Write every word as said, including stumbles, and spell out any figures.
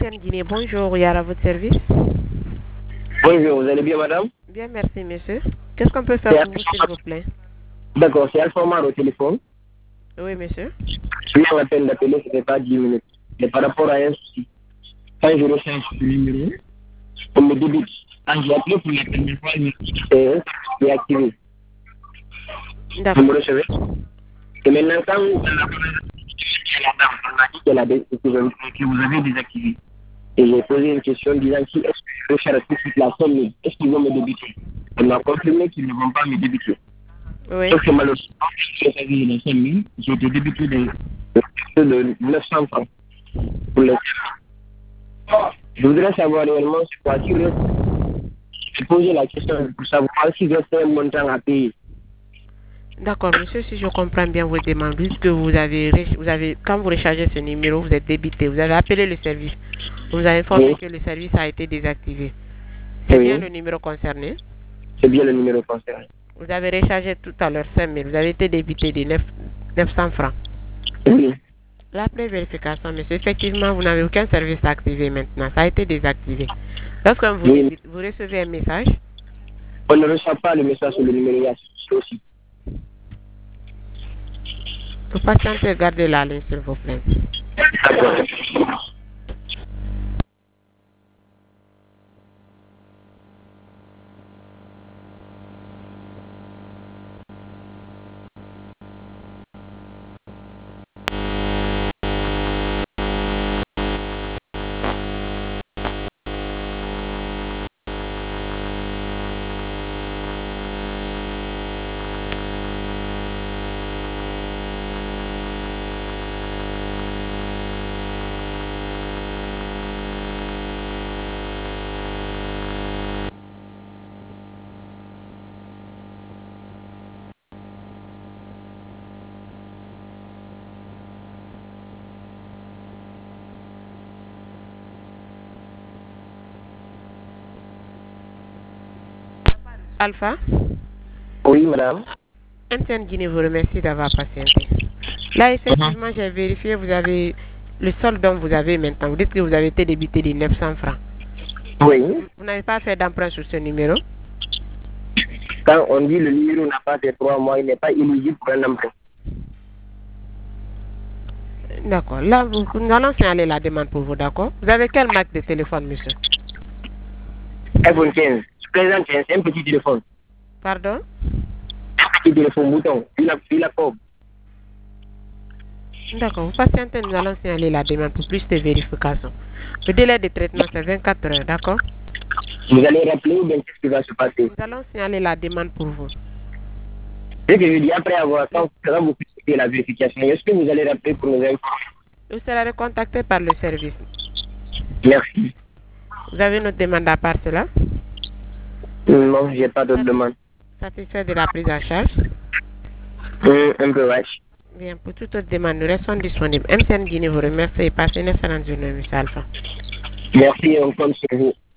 M T N Guinée, bonjour, Yara, à votre service. Bonjour, vous allez bien, madame? Bien, merci, monsieur. Qu'est-ce qu'on peut faire pour vous, s'il vous plaît? D'accord, c'est Alpha Omar au téléphone. Oui, monsieur. Je viens à peine d'appeler, ce n'est pas dix minutes. Mais par rapport à un souci, quand je recherche le numéro, on me débite. Quand j'ai appelé pour la première fois, c'est déactivé. D'accord. Vous me recevez? Et maintenant, quand vous la dame, on m'a dit qu'elle a des, que vous avez désactivé. Et j'ai posé une question disant si est-ce que je recherche tout de suite la somme, est-ce qu'ils vont me débiter? Elle m'a confirmé qu'ils ne vont pas me débiter. Oui. Sauf que malheureusement, j'ai fait les cinq mille, j'ai été débité de, de, de neuf cents francs pour les. Je voudrais savoir réellement c'est quoi. Si je posé la question pour savoir si je fais un montant à payer. D'accord, monsieur, si je comprends bien vos demandes, puisque vous avez, vous avez, quand vous rechargez ce numéro, vous êtes débité, vous avez appelé le service, vous avez informé oui. que le service a été désactivé. C'est oui. bien le numéro concerné? C'est bien le numéro concerné. Vous avez rechargé tout à l'heure cinq mille, vous avez été débité de neuf cents francs. Oui. L'après vérification, monsieur, effectivement, vous n'avez aucun service activé maintenant, ça a été désactivé. Lorsque vous, oui. débite, vous recevez un message? On ne reçoit pas le message sur le numéro aussi. Vous patientez, gardez la ligne, s'il vous plaît. D'accord. Alpha? Oui, madame. M T N Guinée vous remercie d'avoir patienté. Là, effectivement, uh -huh. j'ai vérifié, vous avez le solde dont vous avez maintenant. Vous dites que vous avez été débité de neuf cents francs. Oui. Vous n'avez pas fait d'emprunt sur ce numéro? Quand on dit le numéro n'a pas fait trois mois, il n'est pas éligible pour un emprunt. D'accord. Là, vous, nous allons signaler la demande pour vous, d'accord? Vous avez quelle marque de téléphone, monsieur? iPhone quinze. Je présente c'est un petit téléphone. Pardon? Un petit téléphone bouton. Il a, il a cob. D'accord. Vous patientez, nous allons signaler la demande pour plus de vérification. Le délai de traitement, c'est vingt-quatre heures, d'accord? Vous allez rappeler ou bien qu'est-ce qui va se passer? Nous allons signaler la demande pour vous. Ce que je dis après avoir, quand, quand vous faites la vérification, est-ce que vous allez rappeler pour nous informer? Vous serez contacté par le service. Merci. Vous avez notre demande à part cela? Non, je n'ai pas d'autre demande. Satisfait de la prise en charge? Mmh, un peu vache. Bien, pour toute autre demande, nous restons disponibles. M T N Guinée vous remercie et passez une excellente journée, M. Alpha. Merci, on compte sur vous.